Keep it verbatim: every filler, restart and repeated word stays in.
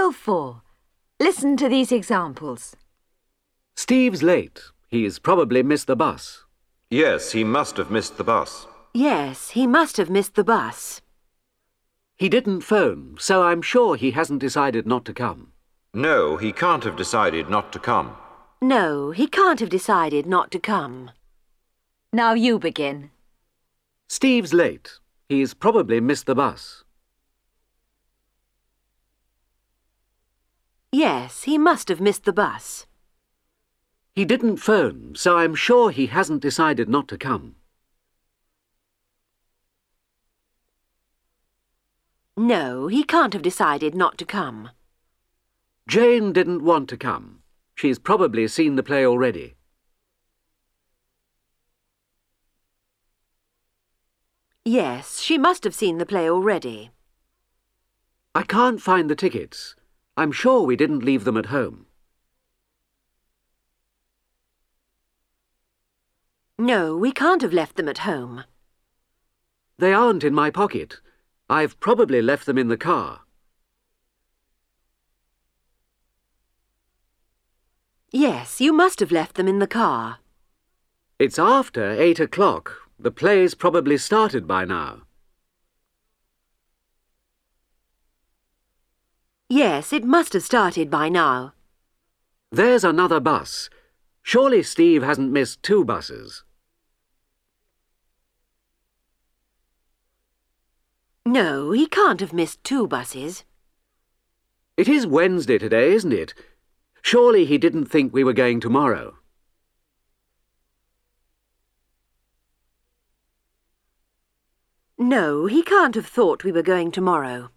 Drill four. Listen to these examples. Steve's late. He's probably missed the bus. Yes, he must have missed the bus. Yes, he must have missed the bus. He didn't phone, so I'm sure he hasn't decided not to come. No, he can't have decided not to come. No, he can't have decided not to come. Now you begin. Steve's late. He's probably missed the bus. Yes, he must have missed the bus. He didn't phone, so I'm sure he hasn't decided not to come. No, he can't have decided not to come. Jane didn't want to come. She's probably seen the play already. Yes, she must have seen the play already. I can't find the tickets. I'm sure we didn't leave them at home. No, we can't have left them at home. They aren't in my pocket. I've probably left them in the car. Yes, you must have left them in the car. It's after eight o'clock. The play's probably started by now. Yes, it must have started by now. There's another bus. Surely Steve hasn't missed two buses. No, he can't have missed two buses. It is Wednesday today, isn't it? Surely he didn't think we were going tomorrow. No, he can't have thought we were going tomorrow.